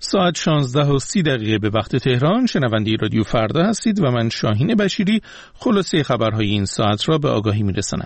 ساعت 16:30 به وقت تهران. شنونده رادیو فردا هستید و من شاهین بشیری خلاصه خبرهای این ساعت را به آگاهی میرسانم.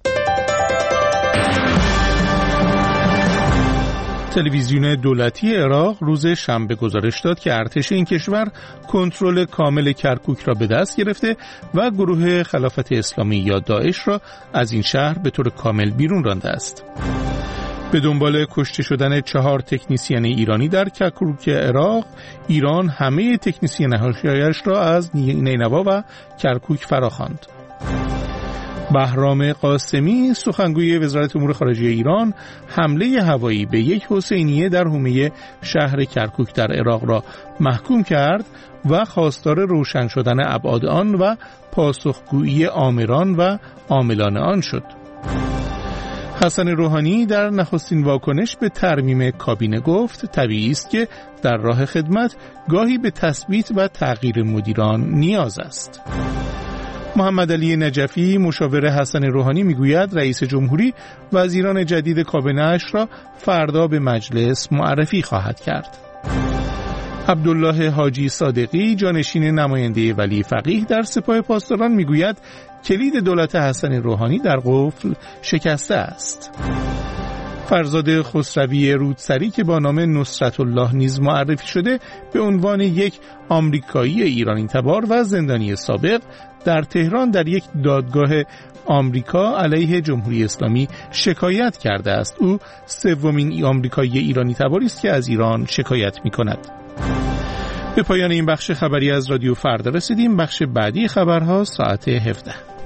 تلویزیون دولتی عراق روز شنبه گزارش داد که ارتش این کشور کنترل کامل کرکوک را به دست گرفته و گروه خلافت اسلامی یا داعش را از این شهر به طور کامل بیرون رانده است. به دنبال کشته شدن 4 تکنیسین ایرانی در کرکوک عراق، ایران همه تکنیسین‌هایش را از نینوا و کرکوک فراخواند. بهرام قاسمی سخنگوی وزارت امور خارجه ایران حمله هوایی به یک حسینیه در حومه شهر کرکوک در عراق را محکوم کرد و خواستار روشن شدن ابعاد آن و پاسخگویی آمران و عاملان آن شد. حسن روحانی در نخستین واکنش به ترمیم کابینه گفت طبیعی است که در راه خدمت گاهی به تثبیت و تغییر مدیران نیاز است. محمد علی نجفی مشاور حسن روحانی میگوید رئیس جمهوری وزیران جدید کابینه‌اش را فردا به مجلس معرفی خواهد کرد. عبدالله حاجی صادقی جانشین نماینده ولی فقیه در سپاه پاسداران میگوید کلید دولت حسن روحانی در قفل شکسته است. فرزاد خسروی رودسری که با نام نصرت الله نیز معرفی شده به عنوان یک آمریکایی ایرانی تبار و زندانی سابق در تهران در یک دادگاه آمریکا علیه جمهوری اسلامی شکایت کرده است. او سومین آمریکایی ایرانی تباری است که از ایران شکایت می‌کند. به پایان این بخش خبری از رادیو فردا رسیدیم. بخش بعدی خبرها ساعت 17.